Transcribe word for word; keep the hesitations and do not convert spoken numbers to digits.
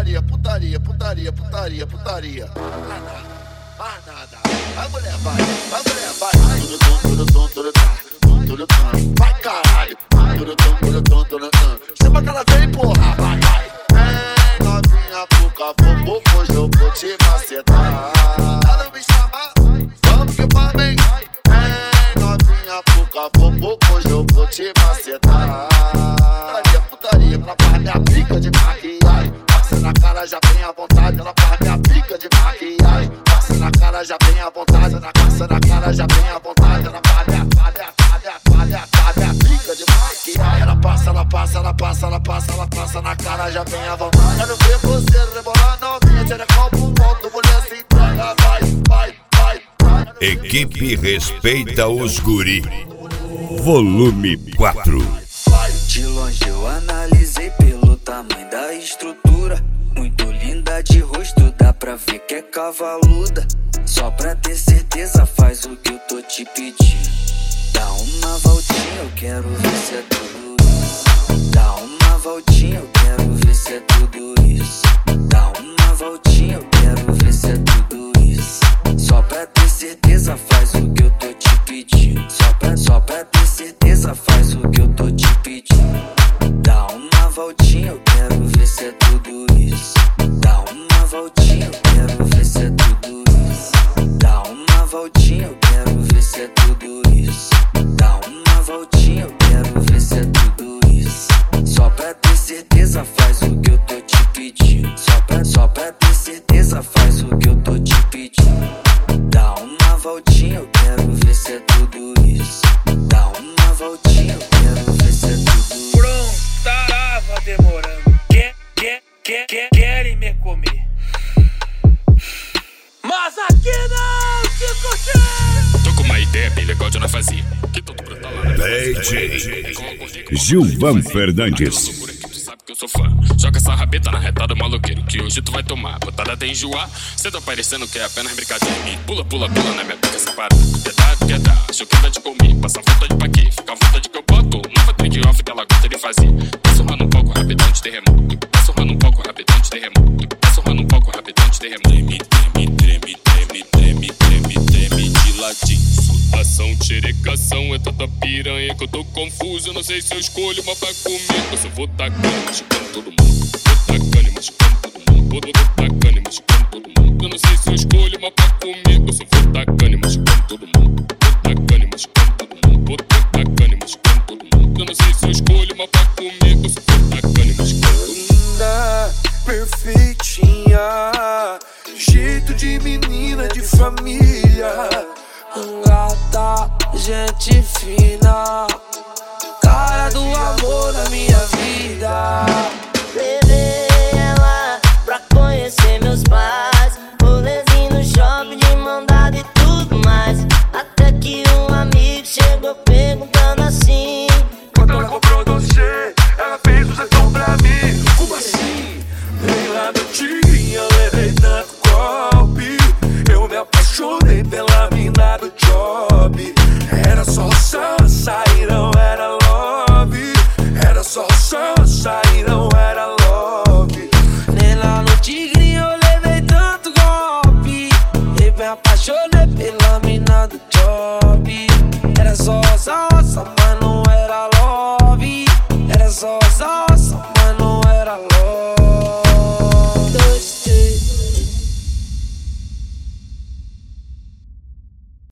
putaria, putaria, putaria, putaria, putaria. Mais nada, mais nada. Vai mulher, vai, vai mulher, vai. Tudo tum, tudo tum, tudo tum, tudo tum. Vai caralho, tudo tum, tudo tum, tudo tum. Chama que ela vem, porra, vai, vai. Vem novinha pro cavô, hoje eu vou te macetar. Ela me chama, vamos que vai bem. Vem novinha pro cavô, hoje eu vou te macetar. Putaria, putaria, pra par minha pica de maquiagem. Passa na cara, já vem à vontade. Ela par minha pica de maquiagem. Passa na cara, já vem à vontade. Ela passa na cara, já vem à vontade. Ela par minha, par minha, par minha, par minha, par minha pica de maquiagem. Ela passa, ela passa, ela passa, ela passa, ela passa na cara, já vem à vontade. Quero ver você rebolar novinha, tira copo, volta, mulher se entrega, vai, vai, vai, vai. Equipe Respeita os Guri, volume quatro. De longe eu analisei pelo tamanho da estrutura. Muito linda de rosto, dá pra ver que é cavaluda. Só pra ter certeza faz o que eu tô te pedindo. Dá uma voltinha, eu quero ver se é tudo isso. Dá uma voltinha, eu quero ver se é tudo isso. Dá uma voltinha, eu quero ver se é tudo isso. Só pra ter certeza faz o que eu tô te pedindo. Só pra, só pra ter certeza faz o que eu tô te pedindo. Dá uma voltinha, eu quero ver se é tudo isso. Dá uma voltinha, eu quero ver se é tudo isso. Dá uma voltinha, eu quero ver se é tudo isso. Dá uma voltinha, eu quero ver se é tudo isso. Só pra ter certeza faz o que eu tô te pedindo. Só pra, só pra ter certeza faz o que eu tô te pedindo. Dá uma voltinha, eu quero ver se é tudo isso. Dá uma voltinha, eu quero ver se é tudo isso. Pronto, tava demorando. Quer, quer, quer, quer, querem me comer. Mas aqui não te curti. Tô com uma ideia bem legal de nós fazer. Que todo pra tá lá, né? D J Gilvan Fernandes. Que eu sou fã, joga essa rabeta na reta do maloqueiro, que hoje tu vai tomar. Botada até enjoar, cê tá parecendo que é apenas brincadeira. Pula, pula, pula na minha pica essa parada. Quer dar, quer dar, acho que vai te comer. Passa a vontade pra quê? Fica a vontade que eu boto. Nova trick off que ela gosta de fazer. Tá surrando um pouco rapidão de terremoto. Tá surrando um pouco rapidão de terremoto. Tá surrando um pouco rapidão de terremoto. Treme, treme, treme, treme, treme, treme, treme de ladinho. Ação, xerecação, é tanta piranha que eu tô confuso. Eu não sei se eu escolho uma pra comer. Eu só vou tacando, machucando todo mundo. Vou tacando e machucando todo mundo. Vou tacando e machucando todo mundo. Eu não sei se eu escolho uma pra comer. Eu só vou tacando e machucando todo mundo. Vou tacando e machucando todo mundo. Vou tacando e machucando todo mundo. Eu não sei se eu escolho uma pra comer. Eu só vou tacando e machucando todo mundo. Linda, perfeitinha, jeito de menina de família. Gata, gente fina, cara do amor na minha vida. Levei ela pra conhecer meus pais. Rolezinho no shopping de mandado e tudo mais. Até que um amigo chegou perguntando assim: quando ela comprou doce, ela fez um setão pra mim. Como assim? Veio lá do tigrinho, eu levei tanto.